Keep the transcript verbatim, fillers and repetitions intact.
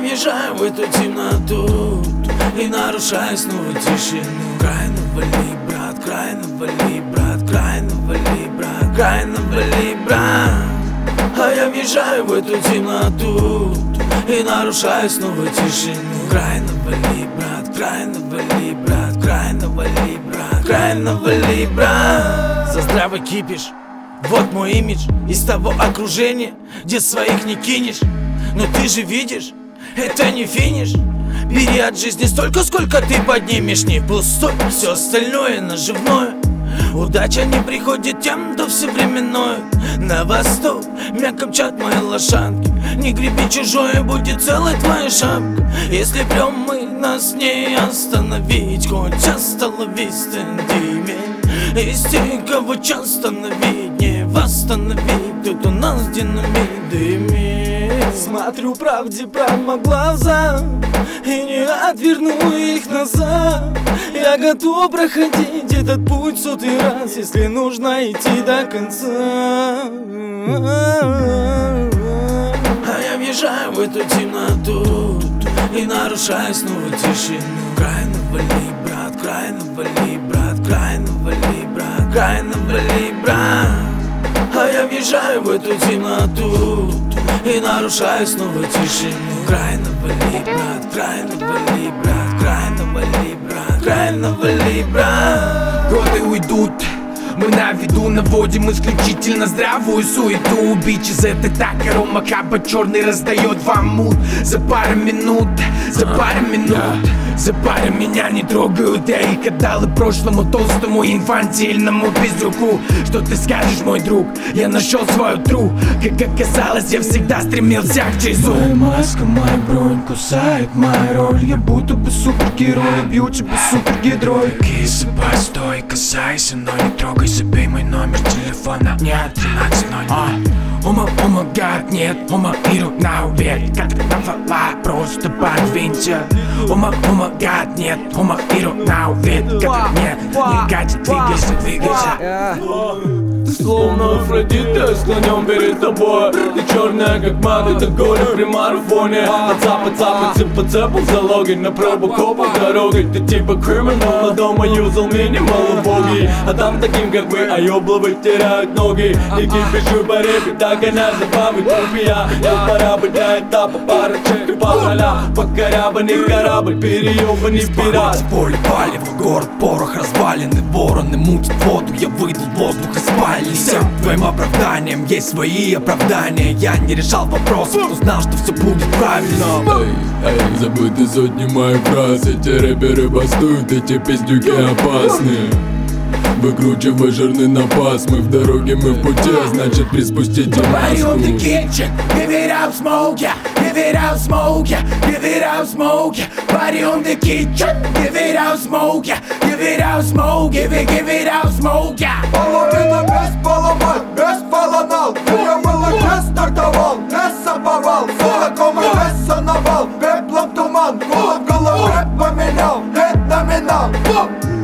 въезжаю в эту темноту и нарушаю снова тишину. Край навали, брат, край навали, брат, край навали, брат, край навали, брат. А я въезжаю в эту темноту и нарушаю снова тишину. Край навали, брат, край навали, брат, край навали, брат, край навали, брат. За здравый кипиш, вот мой имидж из того окружения, где своих не кинешь. Но ты же видишь, это не финиш. Бери от жизни столько, сколько ты поднимешь. Не пустой, все остальное наживное. Удача не приходит тем, кто все временное. На восток мягко мчат мои лошадки. Не греби чужое, будет целая твоя шапка. Если прям мы, нас не остановить. Хоть остановить из тех, кого часто остановить, не восстановить. Тут у нас динамит дымит. Смотрю правде прямо в глаза и не отверну их назад. Я готов проходить этот путь сотый раз, если нужно идти до конца. А я въезжаю в эту темноту и нарушаю снова тишину. Край навали, брат, край навали, брат, край навали, брат, край навали, брат. А я въезжаю в эту темноту и нарушаю снова тишину. Край навали, брат, край навали, брат, край навали, брат, край навали, брат. Годы уйдут, мы на виду наводим исключительно здравую суету. Бичес это так, арома капа черный раздает вам мут. За пару минут, за пару минут, за пару меня не трогают. Я их отдал и прошлому толстому инфантильному пиздюку. Что ты скажешь, мой друг? Я нашел свою тру. Как оказалось, я всегда стремился к чизу. Моя маска, моя бронь кусает моя роль. Я будто бы супергерой, бью тебя супергидрой. Киса, постой, касайся, но не трогай. Забей мой номер телефона. Нет, тринадцать ноль ноль. Ома, ома, гад, нет, ома, миру на увет. Как ты там вала, просто подвинься. Ома, ома, гад, нет, ома, миру на увет. Как нет, не гадит, двигайся, двигайся. Ты словно Афродита, склонен перед тобой. Ты черная как мат, это горе при марафоне. От запад, запад, цеп по цепу, залоги на пробу копов дороги. Ты типа криминал, но дома юзал минимал убогий. А там таким как мы, аёбловы теряют ноги. Не кипишу по репе, так она забавит трупия. Я пора быть для этапа, пара чек и пороля. Покорябанный корабль, переёбанный пират. Поле, палево, город, порох, развалины. Вороны мутят воду, я выдал воздух из спальни. Всем твоим оправданием есть свои оправдания. Я не решал вопросов, но знал, что все будет правильно. Эй, эй, забыты сотни моих фраз. Эти рэперы бастуют, эти пиздюки опасны. Выкручивай жирный напас. Мы в дороге, мы в пути, а значит приспустите маску. In the kitchen, give it out smoke, yeah. Give it out smoke, yeah. Give it out smoke, yeah. Body on the kitchen, give it out smoke, yeah. Give it out smoke, give it, give it out smoke, yeah. Половина без поломать, без полонал. Я молодец стартовал, не саповал. Знакомый резоновал, пеплом туман. Голову в голове поменял, нет номинал.